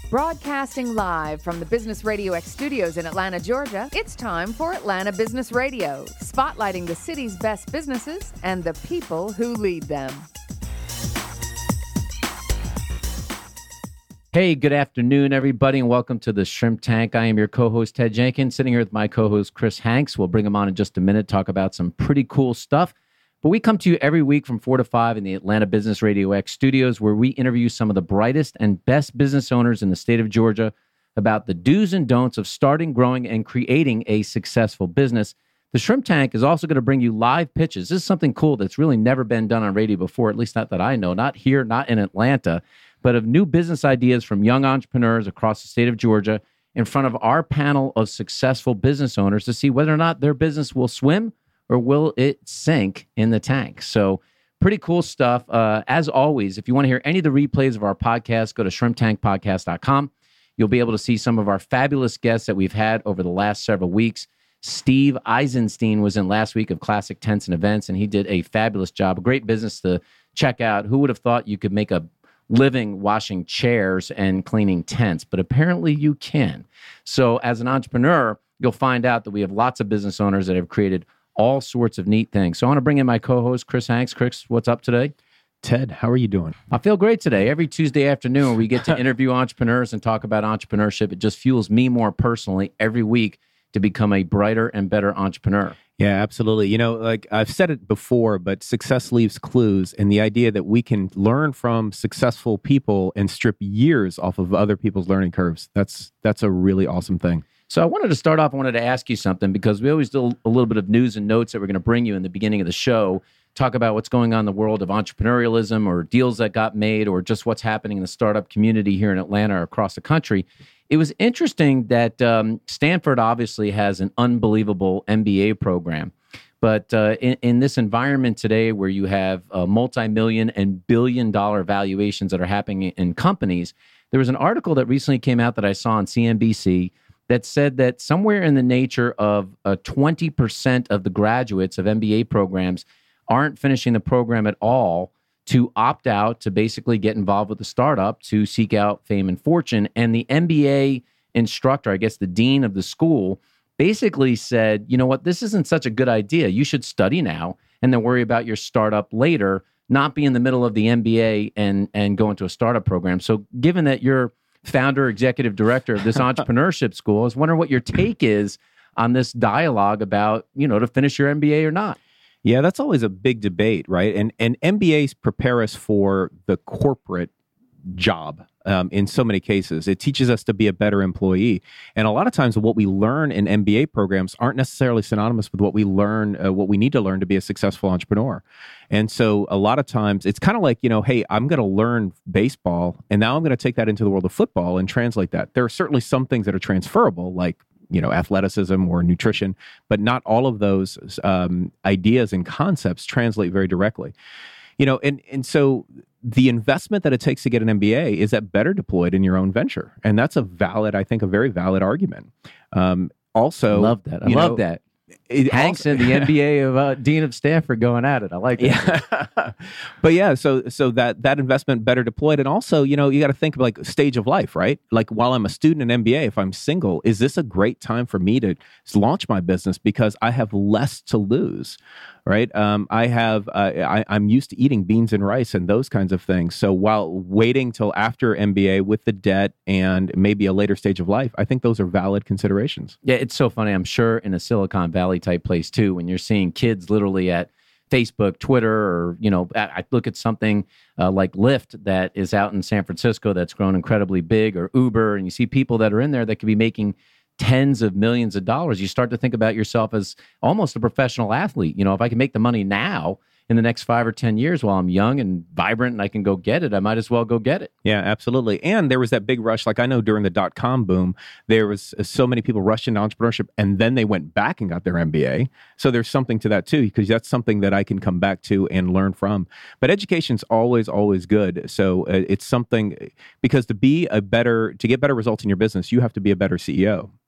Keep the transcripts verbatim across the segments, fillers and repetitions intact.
Broadcasting live from the Business Radio X studios in Atlanta, Georgia, it's time for Atlanta Business Radio, spotlighting the city's best businesses and the people who lead them. Hey, good afternoon, everybody, and welcome to the Shrimp Tank. I am your co-host, Ted Jenkins, sitting here with my co-host, Chris Hanks. We'll bring him on in just a minute, talk about some pretty cool stuff. But we come to you every week from four to five in the Atlanta Business Radio X studios, where we interview some of the brightest and best business owners in the state of Georgia about the do's and don'ts of starting, growing, and creating a successful business. The Shrimp Tank is also going to bring you live pitches. This is something cool that's really never been done on radio before, at least not that I know, not here, not in Atlanta, but of new business ideas from young entrepreneurs across the state of Georgia in front of our panel of successful business owners to see whether or not their business will swim or will it sink in the tank? So pretty cool stuff. Uh, as always, if you want to hear any of the replays of our podcast, go to shrimp tank podcast dot com. You'll be able to see some of our fabulous guests that we've had over the last several weeks. Steve Eisenstein was in last week of Classic Tents and Events, and he did a fabulous job. A great business to check out. Who would have thought you could make a living washing chairs and cleaning tents? But apparently you can. So as an entrepreneur, you'll find out that we have lots of business owners that have created all sorts of neat things. So I want to bring in my co-host, Chris Hanks. Chris, what's up today? Ted, how are you doing? I feel great today. Every Tuesday afternoon, we get to interview entrepreneurs and talk about entrepreneurship. It just fuels me more personally every week to become a brighter and better entrepreneur. Yeah, absolutely. You know, like I've said it before, but success leaves clues. And the idea that we can learn from successful people and strip years off of other people's learning curves, that's that's a really awesome thing. So I wanted to start off, I wanted to ask you something, because we always do a little bit of news and notes that we're going to bring you in the beginning of the show, talk about what's going on in the world of entrepreneurialism or deals that got made or just what's happening in the startup community here in Atlanta or across the country. It was interesting that um, Stanford obviously has an unbelievable M B A program. But uh, in, in this environment today where you have uh, multi-million and billion dollar valuations that are happening in companies, there was an article that recently came out that I saw on C N B C that said that somewhere in the nature of uh, twenty percent of the graduates of M B A programs aren't finishing the program at all to opt out, to basically get involved with the startup, to seek out fame and fortune. And the M B A instructor, I guess the dean of the school, basically said, you know what, this isn't such a good idea. You should study now and then worry about your startup later, not be in the middle of the M B A and, and go into a startup program. So given that you're founder, executive director of this entrepreneurship school, I was wondering what your take is on this dialogue about, you know, to finish your M B A or not. Yeah, that's always a big debate, right? And and M B As prepare us for the corporate job um, in so many cases. It teaches us to be a better employee. And a lot of times what we learn in M B A programs aren't necessarily synonymous with what we learn, uh, what we need to learn to be a successful entrepreneur. And so a lot of times it's kind of like, you know, hey, I'm going to learn baseball and now I'm going to take that into the world of football and translate that. There are certainly some things that are transferable, like, you know, athleticism or nutrition, but not all of those um, ideas and concepts translate very directly. You know, and and so the investment that it takes to get an M B A is that better deployed in your own venture. And that's a valid, I think, a very valid argument. Um, also, I love that. I love know, that. It Hanks also, and the M B A of uh, Dean of Stanford going at it. I like that. Yeah. But yeah, so so that that investment better deployed. And also, you know, you got to think of like stage of life, right? Like while I'm a student in M B A, if I'm single, is this a great time for me to launch my business because I have less to lose, right? Um, I have, uh, I, I'm used to eating beans and rice and those kinds of things. So while waiting till after M B A with the debt and maybe a later stage of life, I think those are valid considerations. Yeah, it's so funny. I'm sure in a Silicon Valley type place too, when you're seeing kids literally at Facebook, Twitter, or, you know, I look at something uh, like Lyft that is out in San Francisco that's grown incredibly big, or Uber, and you see people that are in there that could be making tens of millions of dollars. You start to think about yourself as almost a professional athlete. You know, if I can make the money now in the next five or ten years while I'm young and vibrant and I can go get it, I might as well go get it. Yeah, absolutely. And there was that big rush. Like I know during the dot-com boom, there was so many people rushed into entrepreneurship and then they went back and got their M B A. So there's something to that too, because that's something that I can come back to and learn from. But education's always, always good. So uh, it's something, because to be a better, to get better results in your business, you have to be a better C E O.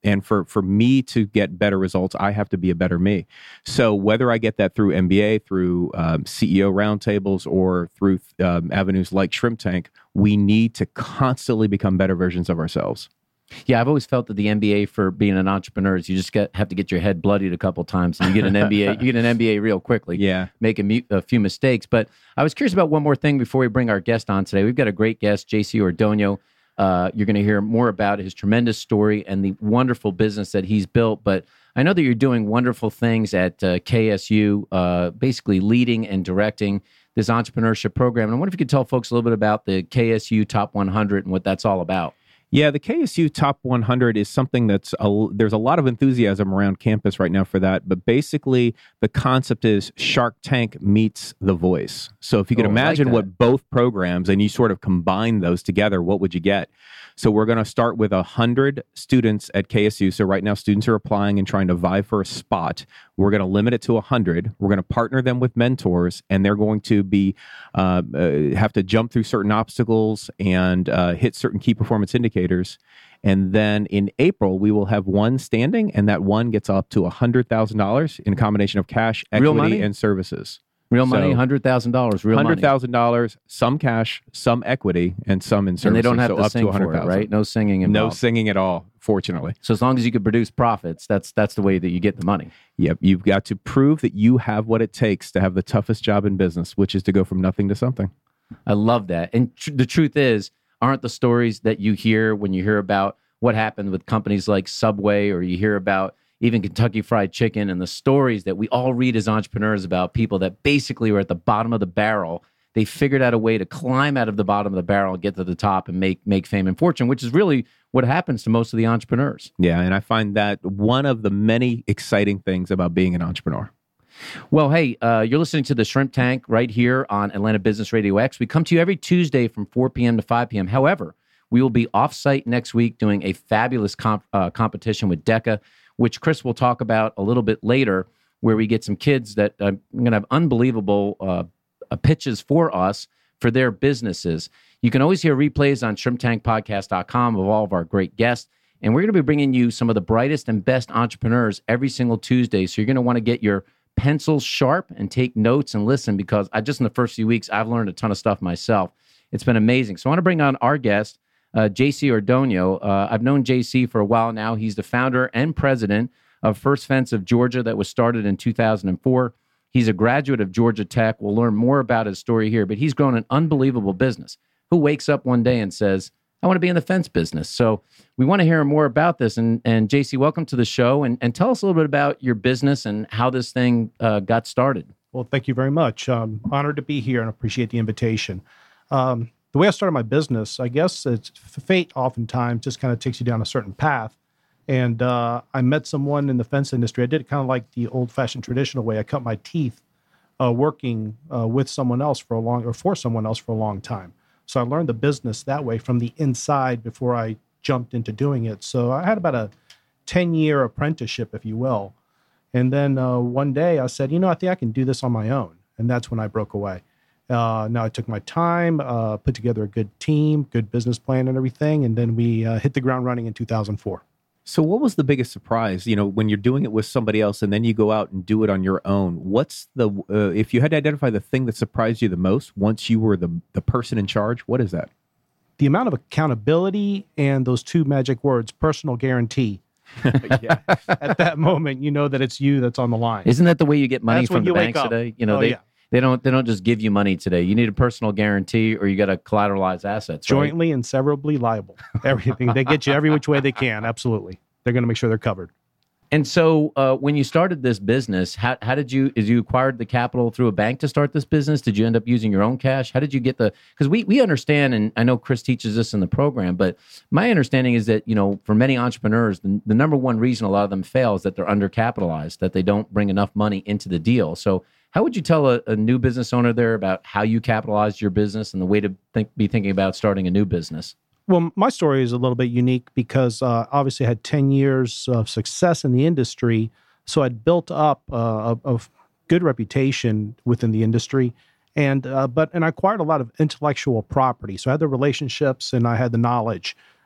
And for, for me to get better results, I have to be a better me. So whether I get that through M B A, through um, C E O roundtables, or through um, avenues like Shrimp Tank, we need to constantly become better versions of ourselves. Yeah, I've always felt that the M B A for being an entrepreneur is you just get, have to get your head bloodied a couple times, and you get an M B A. You get an M B A real quickly. Yeah, make a, mu- a few mistakes. But I was curious about one more thing before we bring our guest on today. We've got a great guest, J C Ordonio. Uh, you're going to hear more about his tremendous story and the wonderful business that he's built. But I know that you're doing wonderful things at uh, K S U, uh, basically leading and directing this entrepreneurship program. And I wonder if you could tell folks a little bit about the K S U Top one hundred and what that's all about. Yeah, the K S U Top one hundred is something that's, a, there's a lot of enthusiasm around campus right now for that. But basically, the concept is Shark Tank meets The Voice. So if you could Oh, I like imagine that. what both programs, and you sort of combine those together, what would you get? So we're going to start with one hundred students at K S U. So right now, students are applying and trying to vie for a spot. We're going to limit it to one hundred. We're going to partner them with mentors, and they're going to be uh, uh, have to jump through certain obstacles and uh, hit certain key performance indicators. And then in April, we will have one standing, and that one gets up to one hundred thousand dollars in a combination of cash, Real money? equity, and services. Real money, So, one hundred thousand dollars, real one hundred money. thousand dollars, some cash, some equity, and some in services. And they don't have so to up sing to for it, one hundred thousand. right? No singing involved. No singing at all, fortunately. So as long as you can produce profits, that's that's the way that you get the money. Yep, you've got to prove that you have what it takes to have the toughest job in business, which is to go from nothing to something. I love that. And tr- the truth is, aren't the stories that you hear when you hear about what happened with companies like Subway, or you hear about even Kentucky Fried Chicken, and the stories that we all read as entrepreneurs about people that basically were at the bottom of the barrel. They figured out a way to climb out of the bottom of the barrel and get to the top and make make fame and fortune, which is really what happens to most of the entrepreneurs. Yeah, and I find that one of the many exciting things about being an entrepreneur. Well, hey, uh, you're listening to the Shrimp Tank right here on Atlanta Business Radio X. We come to you every Tuesday from four p.m. to five p.m. However, we will be off-site next week doing a fabulous comp- uh, competition with DECA, which Chris will talk about a little bit later, where we get some kids that uh, are going to have unbelievable uh, uh, pitches for us for their businesses. You can always hear replays on shrimp tank podcast dot com of all of our great guests. And we're going to be bringing you some of the brightest and best entrepreneurs every single Tuesday. So you're going to want to get your pencils sharp and take notes and listen, because I just in the first few weeks, I've learned a ton of stuff myself. It's been amazing. So I want to bring on our guest, Uh, J C Ordonio. Uh, I've known J C for a while now. He's the founder and president of First Fence of Georgia, that was started in two thousand four. He's a graduate of Georgia Tech. We'll learn more about his story here, but he's grown an unbelievable business. Who wakes up one day and says, I want to be in the fence business? So we want to hear more about this. And, and J C, welcome to the show, and, and tell us a little bit about your business and how this thing uh, got started. Well, thank you very much. Um, honored to be here and appreciate the invitation. Um, The way I started my business, I guess it's fate oftentimes just kind of takes you down a certain path. And uh, I met someone in the fence industry. I did it kind of like the old-fashioned traditional way. I cut my teeth uh, working uh, with someone else for a long, or for someone else for a long time. So I learned the business that way from the inside before I jumped into doing it. So I had about a ten-year apprenticeship, if you will. And then uh, one day I said, you know, I think I can do this on my own. And that's when I broke away. Uh, now I took my time, uh, put together a good team, good business plan and everything. And then we uh, hit the ground running in two thousand four. So what was the biggest surprise, you know, when you're doing it with somebody else and then you go out and do it on your own? What's the, uh, if you had to identify the thing that surprised you the most once you were the, the person in charge, what is that? The amount of accountability and those two magic words, personal guarantee. Yeah. At that moment, you know that it's you that's on the line. Isn't that the way you get money That's when from the you wake banks up. today? You know, Oh, they, yeah. they don't they don't just give you money today. You need a personal guarantee, or you got to collateralize assets. Right? Jointly and severably liable. Everything. They get you every which way they can. Absolutely. They're going to make sure they're covered. And so, uh, when you started this business, how how did you? Is you acquired the capital through a bank to start this business? Did you end up using your own cash? How did you get the? Because we we understand, and I know Chris teaches this in the program, but my understanding is that, you know, for many entrepreneurs, the, the number one reason a lot of them fail is that they're undercapitalized, that they don't bring enough money into the deal. So, how would you tell a, a new business owner there about how you capitalized your business and the way to think, be thinking about starting a new business? Well, my story is a little bit unique because uh, obviously I had ten years of success in the industry. So I'd built up uh, a, a good reputation within the industry, and uh, but and I acquired a lot of intellectual property. So I had the relationships and I had the knowledge.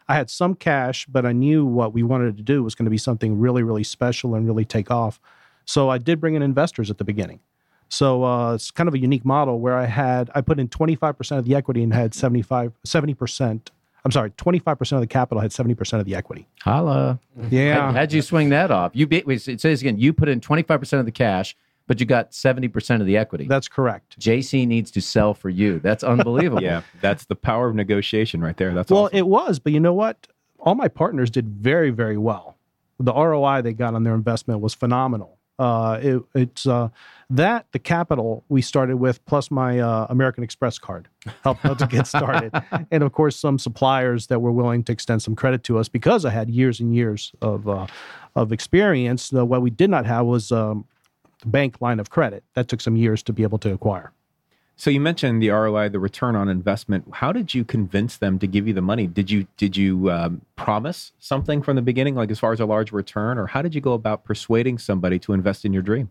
I had some cash, but I knew what we wanted to do was going to be something really, really special and really take off. So I did bring in investors at the beginning. So uh, it's kind of a unique model where I had, I put in twenty-five percent of the equity and had seventy-five, seventy percent. I'm sorry, twenty-five percent of the capital had seventy percent of the equity. Holla. Yeah. How, how'd you swing that off? You be, wait, it says again, you put in twenty-five percent of the cash, but you got seventy percent of the equity. That's correct. J C needs to sell for you. That's unbelievable. Yeah, that's the power of negotiation right there. That's well, awesome. it was, but you know what? All my partners did very, very well. The R O I they got on their investment was phenomenal. Uh, it, it's uh, that the capital we started with, plus my uh, American Express card, helped us to get started, and of course some suppliers that were willing to extend some credit to us because I had years and years of uh, of experience. Uh, what we did not have was um, the bank line of credit. That took some years to be able to acquire. So you mentioned the R O I, the return on investment. How did you convince them to give you the money? Did you did you um, promise something from the beginning, like as far as a large return, or how did you go about persuading somebody to invest in your dream?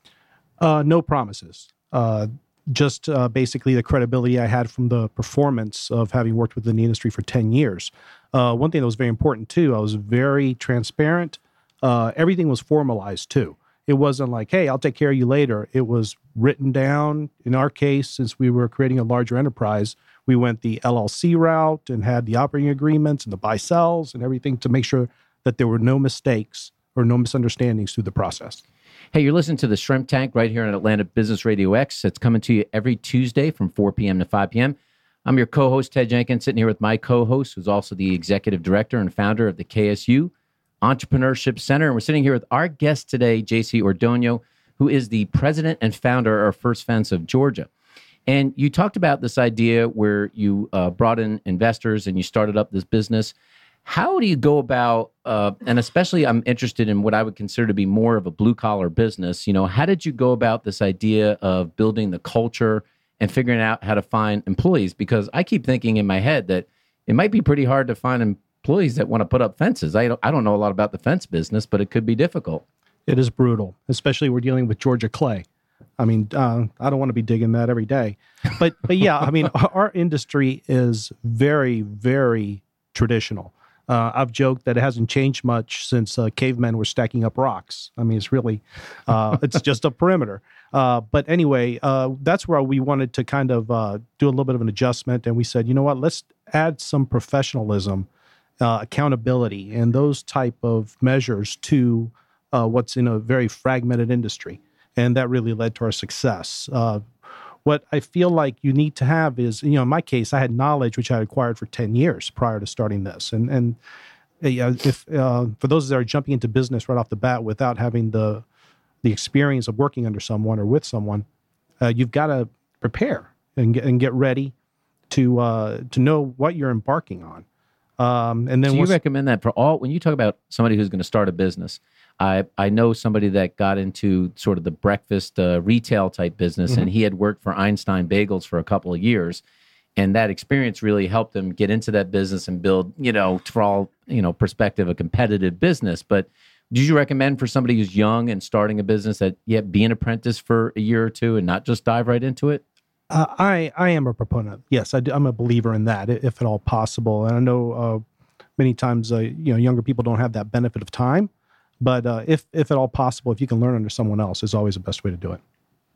Uh, no promises. Uh, just uh, basically the credibility I had from the performance of having worked within the industry for ten years. Uh, one thing that was very important too, I was very transparent. Uh, everything was formalized too. It wasn't like, hey, I'll take care of you later. It was written down. In our case, since we were creating a larger enterprise, we went the L L C route and had the operating agreements and the buy-sells and everything to make sure that there were no mistakes or no misunderstandings through the process. Hey, you're listening to the Shrimp Tank right here on Atlanta Business Radio X. It's coming to you every Tuesday from four p.m. to five p.m. I'm your co-host, Ted Jenkins, sitting here with my co-host, who's also the executive director and founder of the K S U Entrepreneurship Center. And we're sitting here with our guest today, J C Ordonio, who is the president and founder of First Fence of Georgia. And you talked about this idea where you uh, brought in investors and you started up this business. How do you go about, uh, and especially I'm interested in what I would consider to be more of a blue-collar business, you know, how did you go about this idea of building the culture and figuring out how to find employees? Because I keep thinking in my head that it might be pretty hard to find employees employees that want to put up fences. I don't, I don't know a lot about the fence business, but it could be difficult. It is brutal, especially we're dealing with Georgia clay. I mean, uh, I don't want to be digging that every day. But, but yeah, I mean, our, our industry is very, very traditional. Uh, I've joked that it hasn't changed much since uh, cavemen were stacking up rocks. I mean, it's really, uh, it's just a perimeter. Uh, but anyway, uh, that's where we wanted to kind of uh, do a little bit of an adjustment. And we said, you know what, let's add some professionalism, Uh, accountability, and those type of measures to uh, what's in a very fragmented industry. And that really led to our success. Uh, what I feel like you need to have is, you know, in my case, I had knowledge which I acquired for ten years prior to starting this. And and uh, if uh, for those that are jumping into business right off the bat without having the the experience of working under someone or with someone, uh, you've got to prepare and get, and get ready to uh, to know what you're embarking on. Um, and then do you once, recommend that for all, when you talk about somebody who's going to start a business? I, I know somebody that got into sort of the breakfast uh, retail type business, mm-hmm. and he had worked for Einstein Bagels for a couple of years. And that experience really helped him get into that business and build, you know, for all, you know, perspective, a competitive business. But do you recommend for somebody who's young and starting a business that, yeah, be an apprentice for a year or two and not just dive right into it? Uh, I, I am a proponent. Yes, I do, I'm a believer in that, if at all possible. And I know uh, many times, uh, you know, younger people don't have that benefit of time. But uh, if, if at all possible, if you can learn under someone else, is always the best way to do it.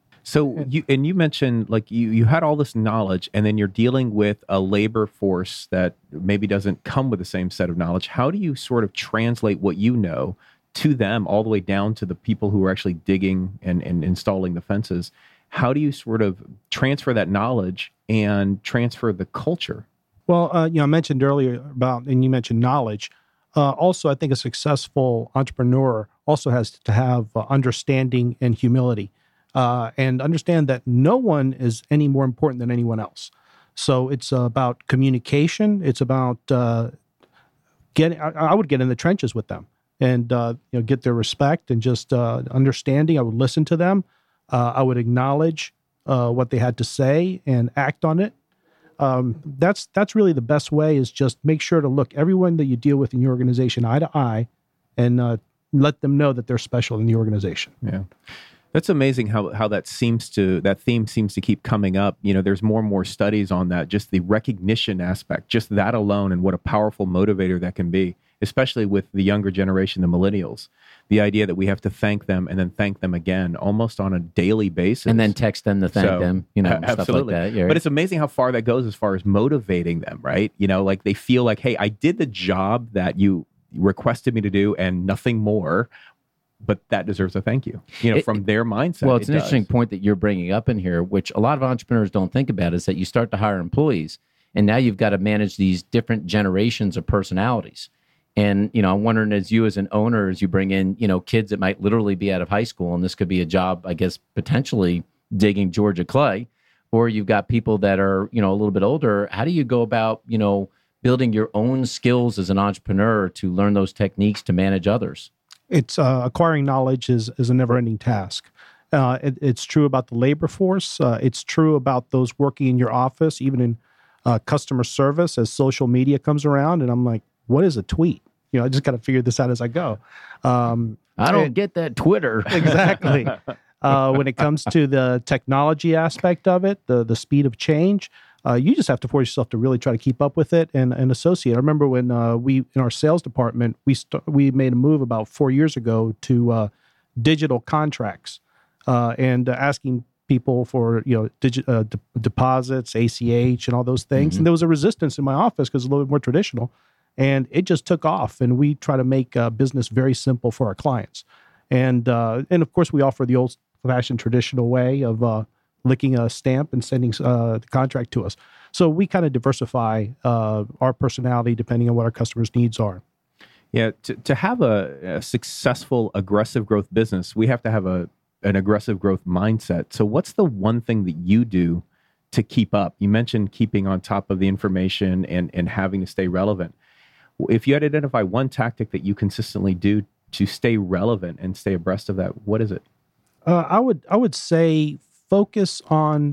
So you and you mentioned like you you had all this knowledge, and then you're dealing with a labor force that maybe doesn't come with the same set of knowledge. How do you sort of translate what you know to them, all the way down to the people who are actually digging and, and installing the fences? How do you sort of transfer that knowledge and transfer the culture? Well, uh, you know, I mentioned earlier about, and you mentioned knowledge. Uh, also, I think a successful entrepreneur also has to have uh, understanding and humility, uh, and understand that no one is any more important than anyone else. So it's uh, about communication. It's about uh, getting. I, I would get in the trenches with them and uh, you know, get their respect and just uh, understanding. I would listen to them. Uh, I would acknowledge uh, what they had to say and act on it. Um, that's that's really the best way, is just make sure to look everyone that you deal with in your organization eye to eye and uh, let them know that they're special in the organization. Yeah. That's amazing how how that seems to that theme seems to keep coming up. You know, there's more and more studies on that, just the recognition aspect, just that alone, and what a powerful motivator that can be, especially with the younger generation, the millennials. The idea that we have to thank them and then thank them again almost on a daily basis. And then text them to thank So, them, you know, a- stuff like that. Yeah, But it's amazing how far that goes as far as motivating them, right? You know, like they feel like, hey, I did the job that you requested me to do and nothing more, but that deserves a thank you, you know, It- from their mindset. Well, it's it an does. interesting point that you're bringing up in here, which a lot of entrepreneurs don't think about, is that you start to hire employees, and now you've got to manage these different generations of personalities. And, you know, I'm wondering, as you as an owner, as you bring in, you know, kids that might literally be out of high school, and this could be a job, I guess, potentially digging Georgia clay, or you've got people that are, you know, a little bit older. How do you go about, you know, building your own skills as an entrepreneur to learn those techniques to manage others? It's uh, acquiring knowledge is is a never-ending task. Uh, it, it's true about the labor force. Uh, it's true about those working in your office, even in uh, customer service. As social media comes around, and I'm like, what is a tweet? You know, I just got to figure this out as I go. Um, I don't and- get that Twitter. exactly. Uh, when it comes to the technology aspect of it, the the speed of change, uh, you just have to force yourself to really try to keep up with it and, and associate. I remember when uh, we, in our sales department, we st- we made a move about four years ago to uh, digital contracts uh, and uh, asking people for, you know, digi- uh, de- deposits, A C H, and all those things. Mhm. And there was a resistance in my office because it's a little bit more traditional. And it just took off. And we try to make uh, business very simple for our clients. And uh, and of course, we offer the old-fashioned traditional way of uh, licking a stamp and sending uh, the contract to us. So we kind of diversify uh, our personality depending on what our customers' needs are. Yeah, to, to have a, a successful, aggressive growth business, we have to have a an aggressive growth mindset. So what's the one thing that you do to keep up? You mentioned keeping on top of the information and, and having to stay relevant. If you had to identify one tactic that you consistently do to stay relevant and stay abreast of that, what is it? Uh, I would I would say focus on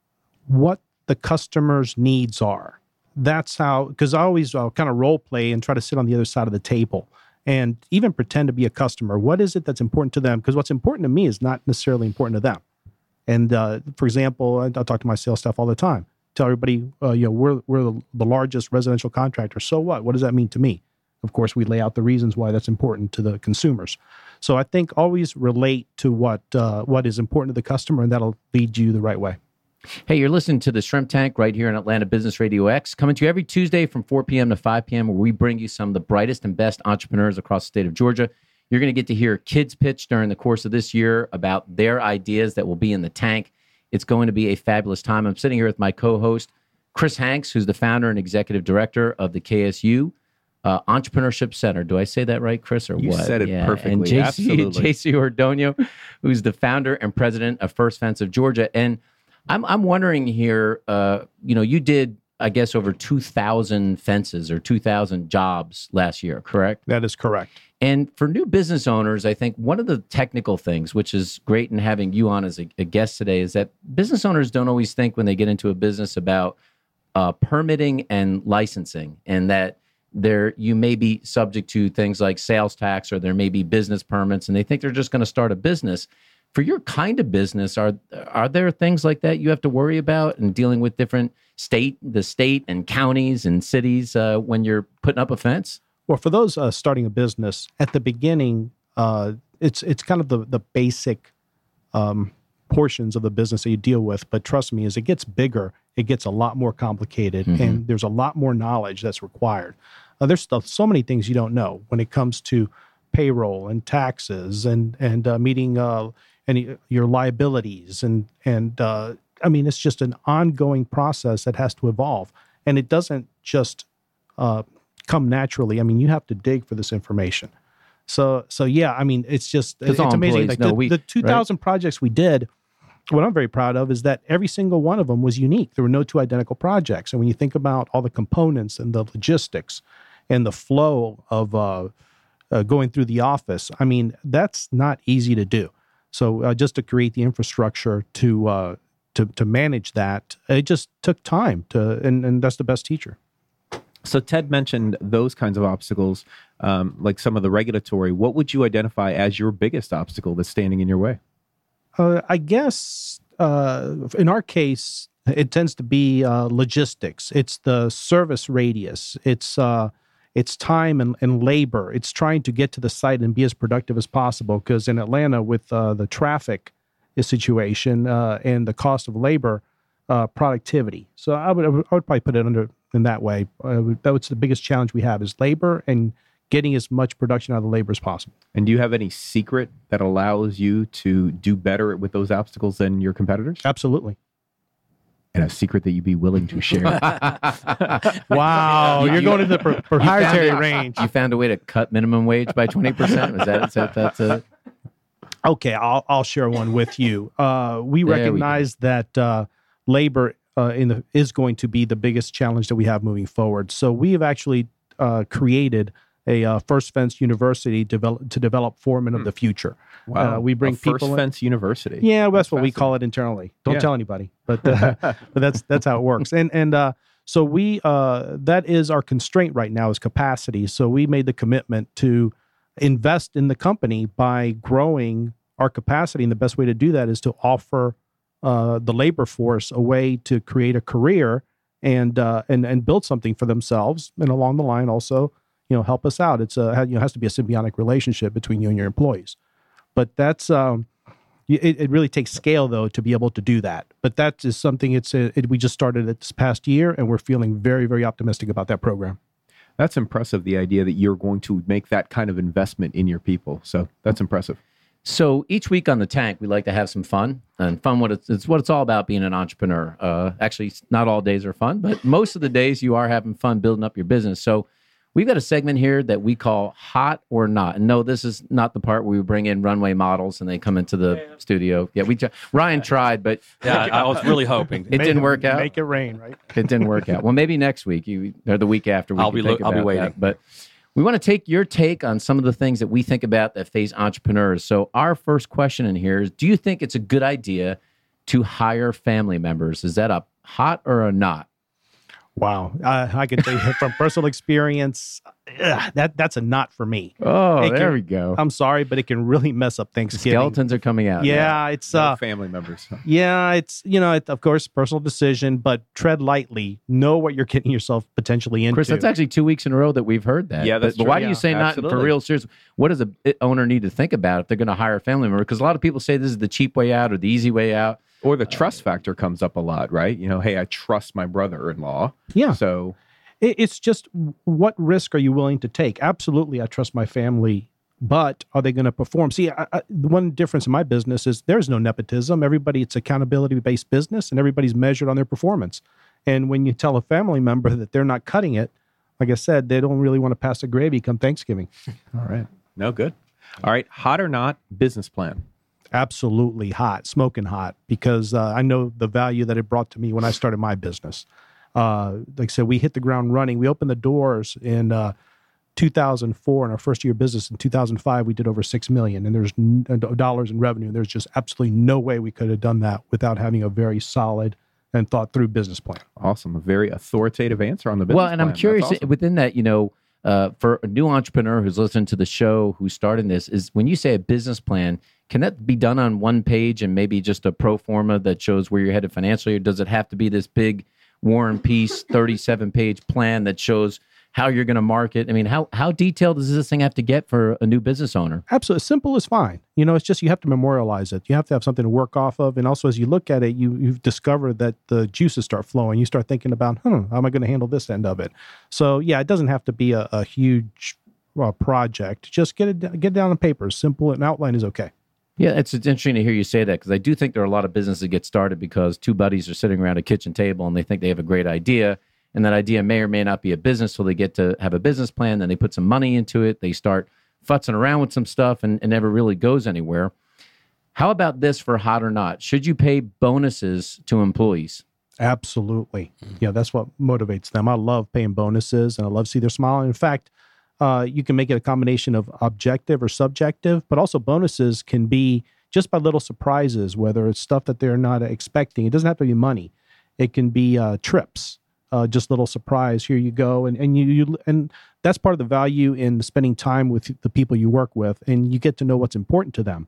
what the customer's needs are. That's how, because I always uh, kind of role play and try to sit on the other side of the table and even pretend to be a customer. What is it that's important to them? Because what's important to me is not necessarily important to them. And uh, for example, I, I talk to my sales staff all the time. Tell everybody, uh, you know, we're we're the, the largest residential contractor. So what? What does that mean to me? Of course, we lay out the reasons why that's important to the consumers. So I think always relate to what uh, what is important to the customer, and that'll lead you the right way. Hey, you're listening to the Shrimp Tank right here in Atlanta Business Radio X, coming to you every Tuesday from four p.m. to five p.m., where we bring you some of the brightest and best entrepreneurs across the state of Georgia. You're going to get to hear kids pitch during the course of this year about their ideas that will be in the tank. It's going to be a fabulous time. I'm sitting here with my co-host, Chris Hanks, who's the founder and executive director of the K S U uh, Entrepreneurship Center. Do I say that right, Chris, or You what? said it perfectly. And J C, Absolutely. J C Ordonio, who's the founder and president of First Fence of Georgia. And I'm I'm wondering here, uh, you know, you did, I guess, over two thousand fences or two thousand jobs last year, correct? That is correct. And for new business owners, I think one of the technical things, which is great in having you on as a, a guest today, is that business owners don't always think when they get into a business about uh, permitting and licensing, and that there you may be subject to things like sales tax, or there may be business permits, and they think they're just going to start a business. For your kind of business, are are there things like that you have to worry about in dealing with different state, the state and counties and cities uh, when you're putting up a fence? Well, for those uh, starting a business, at the beginning, uh, it's it's kind of the the basic um, portions of the business that you deal with. But trust me, as it gets bigger, it gets a lot more complicated, Mhm. and there's a lot more knowledge that's required. Uh, there's stuff, so many things you don't know when it comes to payroll and taxes and and uh, meeting uh, any your liabilities and and uh, I mean, it's just an ongoing process that has to evolve, and it doesn't just uh, come naturally. I mean, you have to dig for this information. So, so yeah, I mean, it's just, it's all amazing. employees Like know the, we- the two thousand projects we did, what I'm very proud of is that every single one of them was unique. There were no two identical projects. And when you think about all the components and the logistics and the flow of uh, uh, going through the office, I mean, that's not easy to do. So uh, just to create the infrastructure to, uh, to, to manage that, it just took time to, and, and that's the best teacher. So Ted mentioned those kinds of obstacles, um, like some of the regulatory. What would you identify as your biggest obstacle that's standing in your way? Uh, I guess uh, in our case, it tends to be uh, logistics. It's the service radius. It's uh, it's time and, and labor. It's trying to get to the site and be as productive as possible. Because in Atlanta, with uh, the traffic situation uh, and the cost of labor, uh, productivity. So I would I would, I would probably put it under in that way. Uh, that's the biggest challenge we have is labor and getting as much production out of the labor as possible. And do you have any secret that allows you to do better with those obstacles than your competitors? Absolutely. And a secret that you'd be willing to share? Wow, You- you're you- going into the pro- proprietary You found- range. You found a way to cut minimum wage by twenty percent? Is that, is that that's a, Okay, I'll I'll share one with you. Uh, we There we recognize that uh, labor uh, in the, is going to be the biggest challenge that we have moving forward. So we have actually uh, created a uh, First Fence University develop, to develop foremen of the future. Wow. Uh, we bring a First people in- Fence University. Yeah, that's what we call it internally. Don't Yeah. tell anybody, but uh, but that's that's how it works. And and uh, so we uh, that is our constraint right now is capacity. So we made the commitment to invest in the company by growing our capacity, and the best way to do that is to offer uh, the labor force a way to create a career and uh, and and build something for themselves, and along the line also, you know, help us out. It's a you know has to be a symbiotic relationship between you and your employees. But that's um, it, it really takes scale though to be able to do that. But that is something it's a, it, we just started it this past year, and we're feeling very very optimistic about that program. That's impressive, the idea that you're going to make that kind of investment in your people. So that's impressive. So each week on the Tank, we like to have some fun, and fun. What it's, it's what it's all about being an entrepreneur. Uh, actually, not all days are fun, but most of the days you are having fun building up your business. So we've got a segment here that we call Hot or Not. And no, this is not the part where we bring in runway models and they come into the yeah. studio. Yeah, we Ryan tried, but yeah, I was really hoping it didn't work out. Make it rain, right? It didn't work out. Well, maybe next week you or the week after. We I'll can be think lo- I'll be about waiting. that. But we want to take your take on some of the things that we think about that face entrepreneurs. So our first question in here is, do you think it's a good idea to hire family members? Is that a hot or a not? Wow. Uh, I can tell you from personal experience, ugh, that that's a not for me. Oh, It there can- we go. I'm sorry, but it can really mess up Thanksgiving. Skeletons are coming out. Yeah, it's No uh, family members. yeah, it's you know, it, of course, personal decision, but tread lightly. Know what you're getting yourself potentially into. Chris, that's actually two weeks in a row that we've heard that. Yeah, that's but, but true. why do Yeah, you say not absolutely. for real? Serious. What does a owner need to think about if they're going to hire a family member? Because a lot of people say this is the cheap way out or the easy way out. Or the trust factor comes up a lot, right? You know, hey, I trust my brother-in-law. Yeah. So It- It's just what risk are you willing to take? Absolutely, I trust my family, but are they going to perform? See, I, I, the one difference in my business is there's no nepotism. Everybody, it's accountability-based business, and everybody's measured on their performance. And when you tell a family member that they're not cutting it, like I said, they don't really want to pass the gravy come Thanksgiving. all right. No good. All right. Hot or not, business plan. Absolutely hot, smoking hot, because uh, I know the value that it brought to me when I started my business. Uh, like I said, we hit the ground running. We opened the doors in uh, two thousand four. In our first year of business in two thousand five, we did over six million, and there's n- dollars in revenue. There's just absolutely no way we could have done that without having a very solid and thought through business plan. Awesome. A very authoritative answer on the business Well, and plan. I'm curious That's awesome. within that, you know, uh, for a new entrepreneur who's listening to the show, who's starting this, is when you say a business plan, can that be done on one page and maybe just a pro forma that shows where you're headed financially, or does it have to be this big War and Peace thirty-seven page plan that shows how you're going to market? I mean, how how detailed does this thing have to get for a new business owner? Absolutely. Simple is fine. You know, it's just you have to memorialize it. You have to have something to work off of. And also, as you look at it, you, you've discovered that the juices start flowing. You start thinking about, hmm, how am I going to handle this end of it? So, yeah, it doesn't have to be a, a huge uh, project. Just get it get it down on paper. Simple. An outline is okay. Yeah, it's, it's interesting to hear you say that, because I do think there are a lot of businesses that get started because two buddies are sitting around a kitchen table and they think they have a great idea. And that idea may or may not be a business, so they get to have a business plan, then they put some money into it, they start futzing around with some stuff and, and never really goes anywhere. How about this for hot or not? Should you pay bonuses to employees? Absolutely. Yeah, that's what motivates them. I love paying bonuses and I love to see their smile. In fact, uh, you can make it a combination of objective or subjective, but also bonuses can be just by little surprises, whether it's stuff that they're not expecting. It doesn't have to be money. It can be uh, trips, uh, just little surprise. Here you go. And, and you, you and that's part of the value in spending time with the people you work with, and you get to know what's important to them.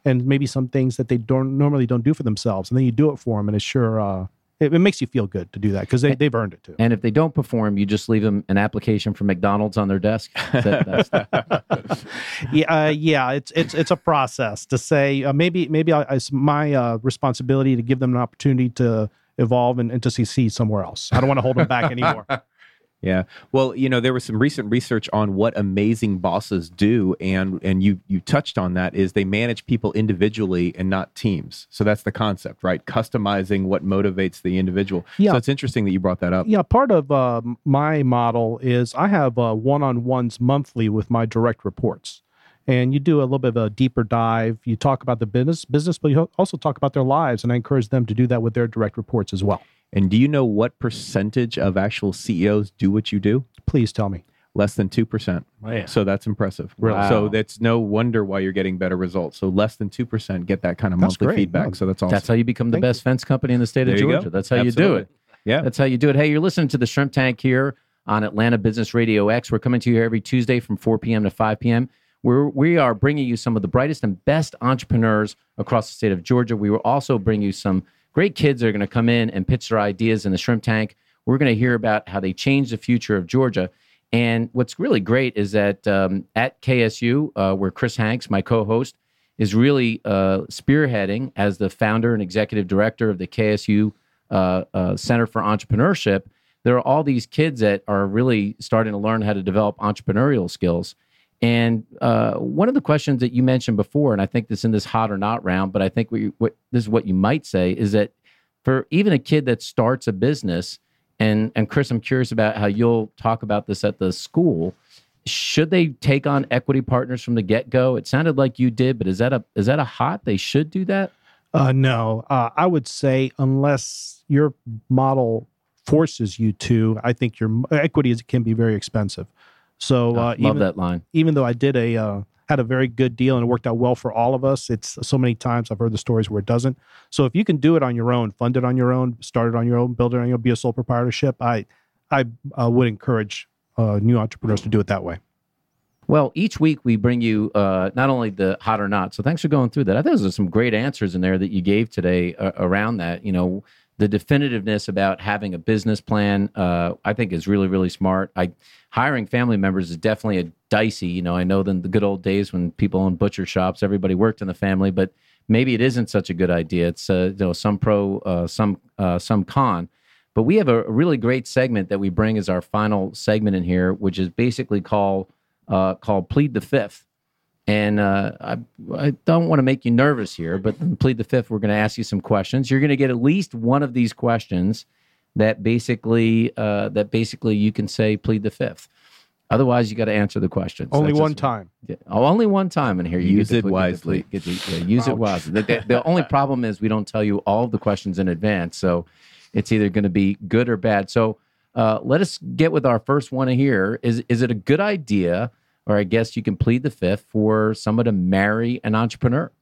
and maybe some things that they don't normally don't do for themselves, and then you do it for them, and it's sure uh, it, it makes you feel good to do that because they, they've earned it too. And if they don't perform, you just leave them an application for McDonald's on their desk. That, that's, yeah, uh, yeah, it's it's it's a process to say uh, maybe maybe I, it's my uh, responsibility to give them an opportunity to evolve and, and to succeed somewhere else. I don't want to hold them back anymore. Yeah. Well, you know, there was some recent research on what amazing bosses do, and and you you touched on that, is they manage people individually and not teams. So that's the concept, right? Customizing what motivates the individual. Yeah. So it's interesting that you brought that up. Yeah, part of uh, my model is I have uh, one-on-ones monthly with my direct reports. And you do a little bit of a deeper dive. You talk about the business, business, but you also talk about their lives, and I encourage them to do that with their direct reports as well. And do you know what percentage of actual C E Os do what you do? Please tell me. Less than two percent. Man. So that's impressive. Wow. So that's no wonder why you're getting better results. So less than two percent get that kind of That's monthly great. feedback. No, So that's awesome. that's how you become the Thank best fence company in the state There of you go. Georgia. That's how you do Absolutely. it. Yeah. That's how you do it. Hey, you're listening to the Shrimp Tank here on Atlanta Business Radio X. We're coming to you every Tuesday from four p.m. to five p.m. We're, we are bringing you some of the brightest and best entrepreneurs across the state of Georgia. We will also bring you some great kids that are going to come in and pitch their ideas in the Shrimp Tank. We're going to hear about how they change the future of Georgia. And what's really great is that um, at K S U, uh, where Chris Hanks, my co-host, is really uh, spearheading as the founder and executive director of the K S U uh, uh, Center for Entrepreneurship, there are all these kids that are really starting to learn how to develop entrepreneurial skills. And uh, one of the questions that you mentioned before, and I think this in this hot or not round, but I think what, you, what this is what you might say, is that for even a kid that starts a business, and and Chris, I'm curious about how you'll talk about this at the school. Should they take on equity partners from the get-go? It sounded like you did, but is that a is that a hot? They should do that? Uh, no, uh, I would say unless your model forces you to, I think your equity is, can be very expensive. So uh, Oh, love even, that line. even though I did a uh, had a very good deal and it worked out well for all of us, it's so many times I've heard the stories where it doesn't. So if you can do it on your own, fund it on your own, start it on your own, build it on your own, be a sole proprietorship, I I uh, would encourage uh, new entrepreneurs to do it that way. Well, each week we bring you uh, not only the hot or not. So thanks for going through that. I think those are some great answers in there that you gave today uh, around that. You know, the definitiveness about having a business plan, uh, I think is really, really smart. I hiring family members is definitely a dicey. You know, I know in the good old days when people owned butcher shops, everybody worked in the family, but maybe it isn't such a good idea. It's uh, you know, some pro, uh, some uh, some con. But we have a really great segment that we bring as our final segment in here, which is basically called uh, called Plead the Fifth. And uh, I, I don't want to make you nervous here, but in Plead the Fifth, we're going to ask you some questions. You're going to get at least one of these questions that basically uh, that basically you can say Plead the Fifth. Otherwise, you got to answer the questions. Only That's one just- time. Yeah, oh, only one time in here. You Use get to it put- wisely. get to- yeah, use it Ouch. wisely. The, the, the only problem is we don't tell you all of the questions in advance, so it's either going to be good or bad. So uh, let us get with our first one here. Is is it a good idea, or I guess you can plead the fifth, for someone to marry an entrepreneur?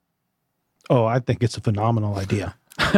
Oh, I think it's a phenomenal idea.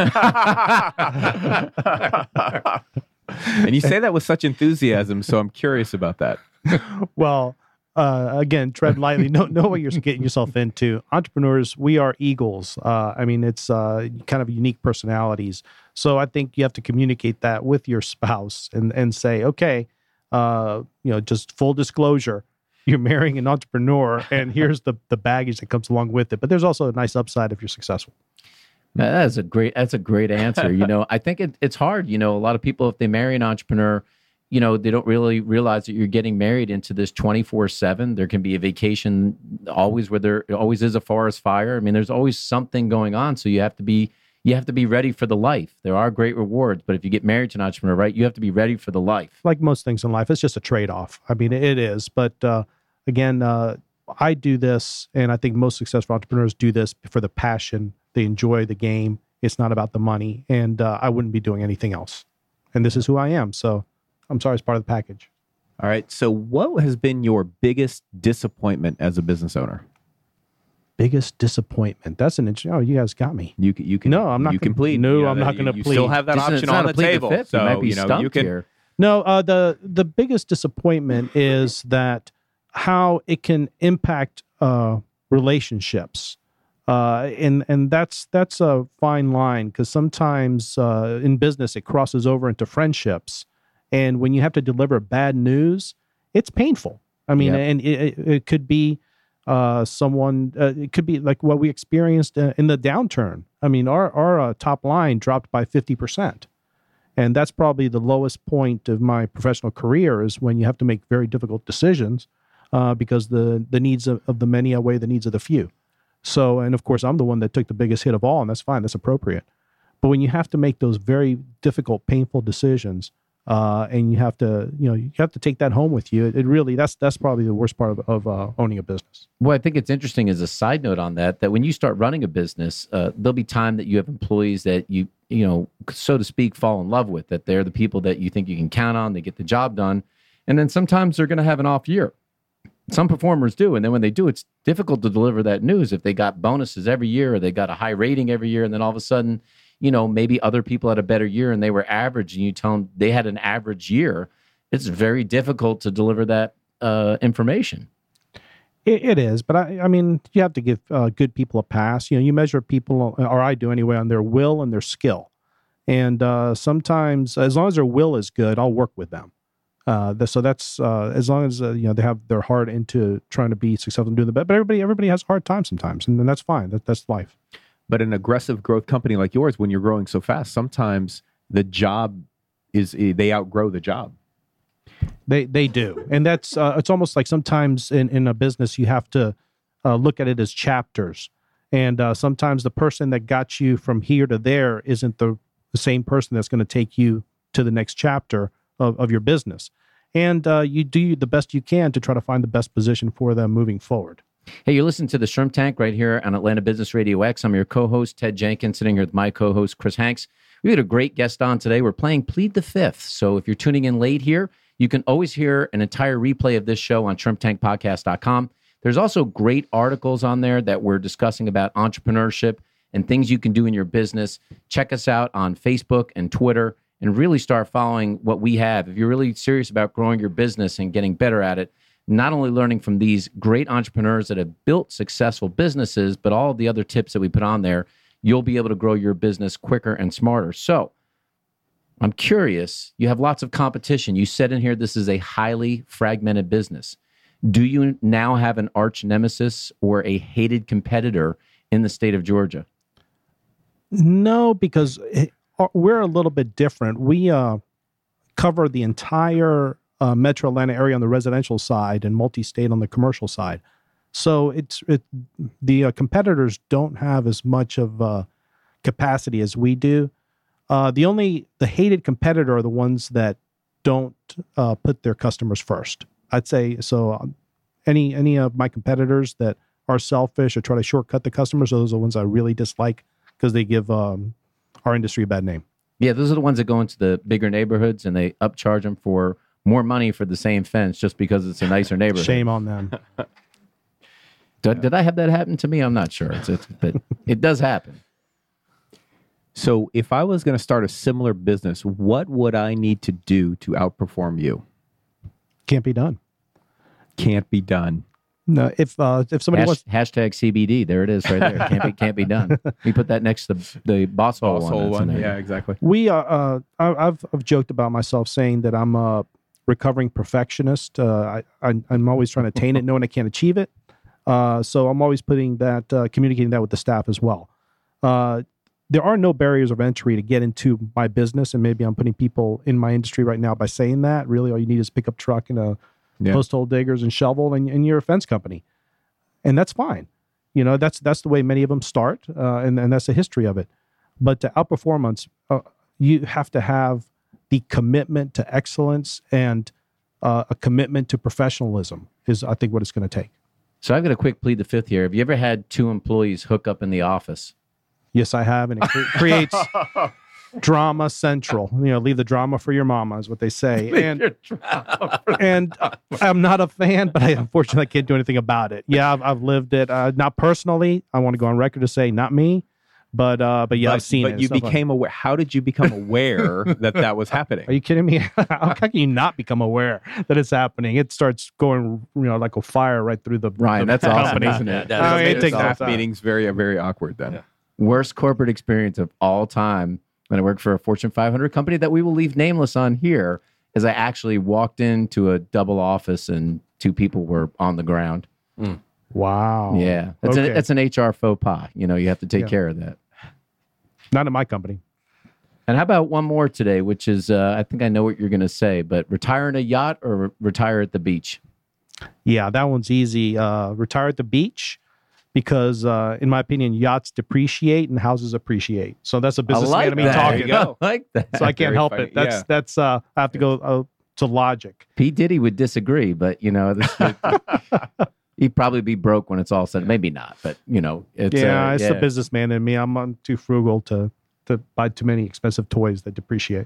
And you say that with such enthusiasm, so I'm curious about that. Well, uh, again, tread lightly. Know, know what you're getting yourself into. Entrepreneurs, we are eagles. Uh, I mean, it's uh, kind of unique personalities. So I think you have to communicate that with your spouse and, and say, okay, uh, you know, just full disclosure, you're marrying an entrepreneur, and here's the the baggage that comes along with it. But there's also a nice upside if you're successful. Now, that's a great. That's a great answer. You know, I think it, it's hard. You know, a lot of people, if they marry an entrepreneur, you know, they don't really realize that you're getting married into this twenty-four seven. There can be a vacation always where there always is a forest fire. I mean, there's always something going on. So you have to be you have to be ready for the life. There are great rewards, but if you get married to an entrepreneur, right, you have to be ready for the life. Like most things in life, it's just a trade-off. I mean, it is. But uh, again, uh, I do this, and I think most successful entrepreneurs do this for the passion. They enjoy the game. It's not about the money, and uh, I wouldn't be doing anything else. And this is who I am. So I'm sorry, it's part of the package. All right. So, what has been your biggest disappointment as a business owner? Biggest disappointment. That's an interesting. Oh, you guys got me. You can. You can. No, I'm not You gonna- can plead. no, You know, I'm not you- gonna You plead. still have that Just- option it's not on a the plead the table. fifth. You So might be you know you stumped can. here. No, uh, the the biggest disappointment is that how it can impact uh, relationships. Uh, and and that's that's a fine line because sometimes uh, in business it crosses over into friendships, and when you have to deliver bad news, it's painful. I mean, Yep. and it, it could be uh, someone. Uh, it could be like what we experienced uh, in the downturn. I mean, our our uh, top line dropped by fifty percent, and that's probably the lowest point of my professional career. Is when you have to make very difficult decisions uh, because the the needs of, of the many outweigh the needs of the few. So, and of course, I'm the one that took the biggest hit of all, and that's fine. That's appropriate. But when you have to make those very difficult, painful decisions, uh, and you have to, you know, you have to take that home with you. It, it really, that's that's probably the worst part of, of uh, owning a business. Well, I think it's interesting as a side note on that, that when you start running a business, uh, there'll be time that you have employees that you, you know, so to speak, fall in love with, that they're the people that you think you can count on, they get the job done. And then sometimes they're going to have an off year. Some performers do. And then when they do, it's difficult to deliver that news. If they got bonuses every year or they got a high rating every year, and then all of a sudden, you know, maybe other people had a better year and they were average and you tell them they had an average year, it's very difficult to deliver that uh, information. It, it is. But I, I mean, you have to give uh, good people a pass. You know, you measure people, or I do anyway, on their will and their skill. And uh, sometimes, as long as their will is good, I'll work with them. Uh, the, so that's uh, as long as uh, you know they have their heart into trying to be successful and doing the best. But everybody, everybody has a hard time sometimes, and, and that's fine. That, that's life. But an aggressive growth company like yours, when you're growing so fast, sometimes the job is they outgrow the job. They they do, and that's uh, it's almost like sometimes in, in a business you have to uh, look at it as chapters, and uh, sometimes the person that got you from here to there isn't the, the same person that's going to take you to the next chapter Of, of your business. And uh, you do the best you can to try to find the best position for them moving forward. Hey, you're listening to the Shrimp Tank right here on Atlanta Business Radio X. I'm your co-host, Ted Jenkins, sitting here with my co-host, Chris Hanks. We got a great guest on today. We're playing Plead the Fifth. So if you're tuning in late here, you can always hear an entire replay of this show on shrimp tank podcast dot com. There's also great articles on there that we're discussing about entrepreneurship and things you can do in your business. Check us out on Facebook and Twitter, and really start following what we have. If you're really serious about growing your business and getting better at it, not only learning from these great entrepreneurs that have built successful businesses, but all of the other tips that we put on there, you'll be able to grow your business quicker and smarter. So I'm curious, you have lots of competition. You said in here this is a highly fragmented business. Do you now have an arch nemesis or a hated competitor in the state of Georgia? No, because it, we're a little bit different. We uh, cover the entire uh, Metro Atlanta area on the residential side and multi-state on the commercial side. So it's it, the uh, competitors don't have as much of uh, capacity as we do. Uh, the only the hated competitor are the ones that don't uh, put their customers first. I'd say so. Um, any any of my competitors that are selfish or try to shortcut the customers, those are the ones I really dislike because they give um, our industry a bad name. Yeah, those are the ones that go into the bigger neighborhoods and they upcharge them for more money for the same fence just because it's a nicer neighborhood. Shame on them. Did, did I have that happen to me? I'm not sure. It's, it's, but it does happen. So if I was going to start a similar business, what would I need to do to outperform you? Can't be done. Can't be done. No, if uh, if somebody Hash, wants hashtag C B D, there it is right there. Can't be can't be done. We put that next to the, the boss hole Boss one. hole that's one. in there. Yeah, exactly. we uh, uh I- I've I've joked about myself saying that I'm a recovering perfectionist. Uh, I, I I'm always trying to attain it, knowing I can't achieve it. Uh, so I'm always putting that, uh, communicating that with the staff as well. Uh, there are no barriers of entry to get into my business, and maybe I'm putting people in my industry right now by saying that. Really, all you need is a pickup truck and a Yeah. post hole diggers and shovel, and, and you're a fence company, and that's fine. You know, that's that's the way many of them start, uh, and and that's the history of it. But to outperform us, uh, you have to have the commitment to excellence and uh, a commitment to professionalism. Is I think what it's going to take. So I've got a quick plead the fifth here. Have you ever had two employees hook up in the office? Yes, I have, and it cre- creates drama central. You know, leave the drama for your mama is what they say. And and uh, I'm not a fan, but I unfortunately can't do anything about it. Yeah, I've, I've lived it. Uh, not personally. I want to go on record to say not me, But uh, but yeah, but, I've seen but it. you It's so became aware. How did you become aware that that was happening? Are you kidding me? How can you not become aware that it's happening? It starts going, you know, like a fire right through the Ryan, the that's awesome, company. isn't it? Yeah, I mean, it that's takes awesome. that time. meetings very very awkward then. Yeah. Worst corporate experience of all time when I worked for a Fortune five hundred company that we will leave nameless on here is I actually walked into a double office and two people were on the ground. Mm. Wow. Yeah. It's, Okay. an, it's an H R faux pas. You know, you have to take Yeah. care of that. Not in my company. And how about one more today, which is, uh, I think I know what you're going to say, but retire in a yacht or re- retire at the beach? Yeah, that one's easy. Uh, retire at the beach because, uh, in my opinion, yachts depreciate and houses appreciate. So that's a businessman like of me that. talking. There you go. I like that. So I can't Very help funny. it. That's Yeah. that's. Uh, I have to go uh, to logic. P. Diddy would disagree, but, you know, this, he'd probably be broke when it's all said. Maybe not, but, you know, it's, yeah, uh, it's yeah. the businessman in me. I'm, I'm too frugal to to buy too many expensive toys that depreciate.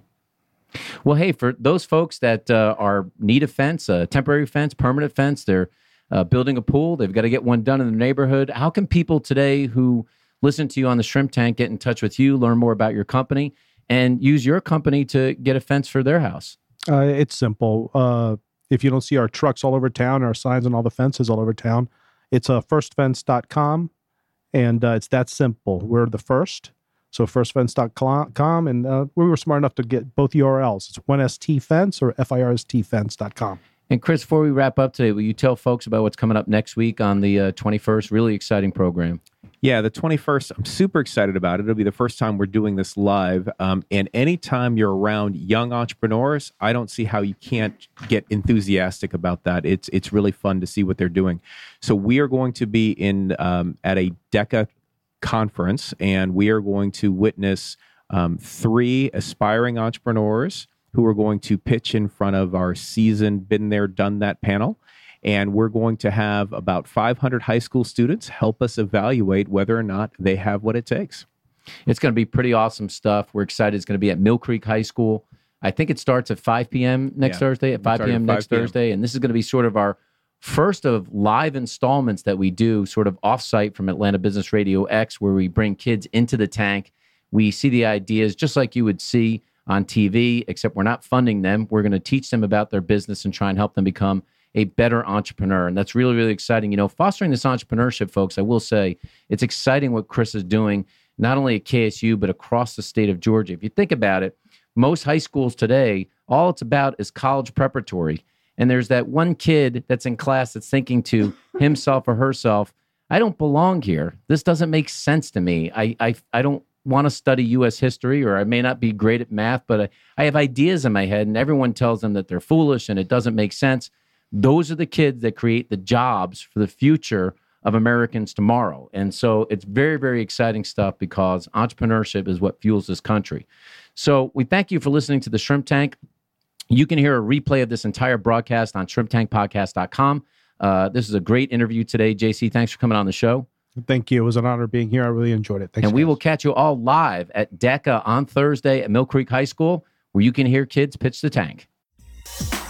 Well, hey, for those folks that uh, are need a fence, a temporary fence, permanent fence, they're uh, building a pool, they've got to get one done in their neighborhood. How can people today who listen to you on the Shrimp Tank get in touch with you, learn more about your company, and use your company to get a fence for their house? Uh, it's simple. Uh, if you don't see our trucks all over town, our signs on all the fences all over town, it's uh, first fence dot com, and uh, it's that simple. We're the first. So first fence dot com, and uh, we were smart enough to get both U R Ls. It's one S T fence or F I R S T fence dot com. And Chris, before we wrap up today, will you tell folks about what's coming up next week on the uh, twenty-first? Really exciting program. Yeah, the twenty-first, I'm super excited about it. It'll be the first time we're doing this live. Um, and anytime you're around young entrepreneurs, I don't see how you can't get enthusiastic about that. It's it's really fun to see what they're doing. So we are going to be in um, at a DECA conference, and we are going to witness um, three aspiring entrepreneurs who are going to pitch in front of our seasoned, been there, done that panel. And we're going to have about five hundred high school students help us evaluate whether or not they have what it takes. It's going to be pretty awesome stuff. We're excited. It's going to be at Mill Creek High School. I think it starts at five p.m. next Yeah. Thursday, at five Starting p.m. at next five p.m. Thursday. And this is going to be sort of our first of live installments that we do sort of offsite from Atlanta Business Radio X, where we bring kids into the tank. We see the ideas just like you would see on T V, except we're not funding them. We're going to teach them about their business and try and help them become a better entrepreneur. And that's really, really exciting. You know, fostering this entrepreneurship, folks, I will say it's exciting what Chris is doing, not only at K S U, but across the state of Georgia. If you think about it, most high schools today, all it's about is college preparatory. And there's that one kid that's in class that's thinking to himself or herself, I don't belong here. This doesn't make sense to me. I I, I don't want to study U S history, or I may not be great at math, but I, I have ideas in my head, and everyone tells them that they're foolish and it doesn't make sense. Those are the kids that create the jobs for the future of Americans tomorrow. And so it's very, very exciting stuff because entrepreneurship is what fuels this country. So we thank you for listening to the Shrimp Tank. You can hear a replay of this entire broadcast on shrimp tank podcast dot com. Uh, this is a great interview today. J C, thanks for coming on the show. Thank you. It was an honor being here. I really enjoyed it. Thanks. And we guys. will catch you all live at DECA on Thursday at Mill Creek High School, where you can hear kids pitch the tank.